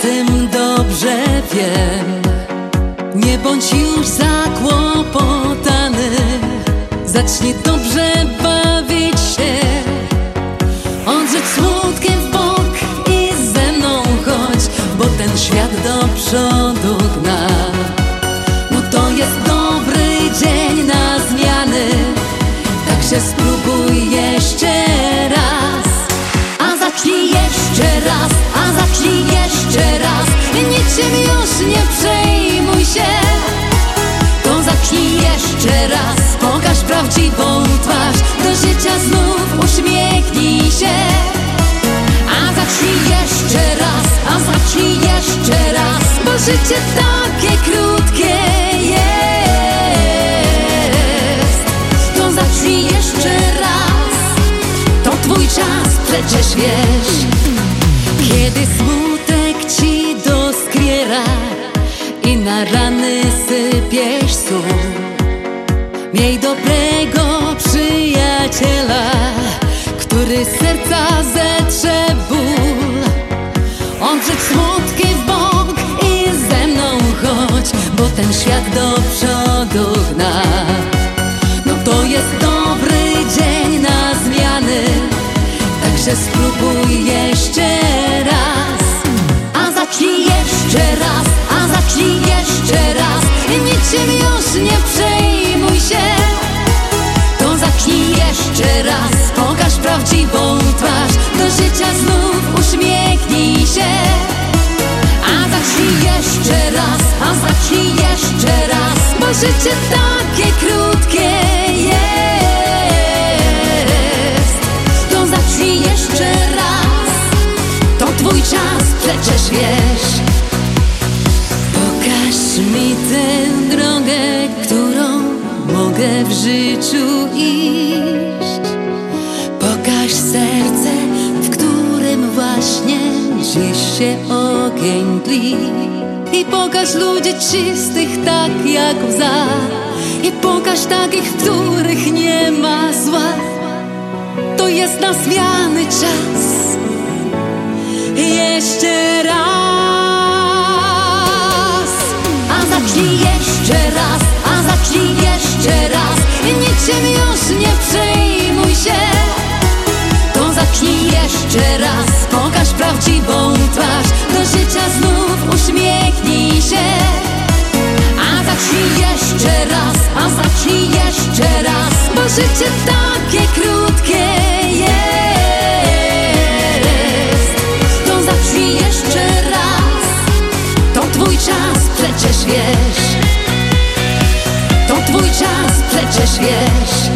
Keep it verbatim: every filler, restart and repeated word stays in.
tym dobrze wiem. Nie bądź już zakłopotany, zacznij dobrze bawić się. Odrzuć smutkiem w bok i ze mną chodź, bo ten świat do przodu gna. No to jest dobry dzień na zmiany, także spróbuj jeszcze raz. A zacznij jeszcze raz, a zacznij jeszcze raz. Niczym już nie przejmuj się. To zacznij jeszcze raz, pokaż prawdziwą twarz. Do życia znów uśmiechnij się. A zacznij jeszcze raz, a zacznij jeszcze raz, bo życie takie krótkie jest. To zacznij jeszcze raz, to twój czas, przecież wiesz. Kiedy smutek ci doskwiera i na rany sypiesz sól, miej dobrego przyjaciela, który z serca zetrze ból. Odrzuć smutki w bok i ze mną chodź, bo ten świat do przodu gna. No to jest dobry dzień na zmiany, także spróbuj jeszcze raz. A zacznij jeszcze raz, a zacznij jeszcze raz. Niczym już nie przejmuj się. To zacznij jeszcze raz, pokaż prawdziwą twarz. Do życia znów uśmiechnij się. A zacznij jeszcze raz, a zacznij jeszcze raz, bo życie takie krótkie jest. To zacznij jeszcze raz, to twój czas, przecież wiesz. Pokaż mi tę drogę, którą mogę w życiu iść. Pokaż serce, w którym właśnie dziś się ogień tli. I pokaż ludzi czystych tak jak łza. I pokaż takich, w których nie ma zła. To jest na zmiany czas. Jeszcze raz. A zacznij jeszcze raz, a zacznij jeszcze raz. Niczym już nie przejmuj się. To zacznij jeszcze raz, pokaż prawdziwą twarz. Do życia znów uśmiechnij się. A zacznij jeszcze raz, a zacznij jeszcze raz, bo życie takie krótkie jest. To zacznij jeszcze raz, to twój czas, przecież wiesz. To twój czas, przecież wiesz.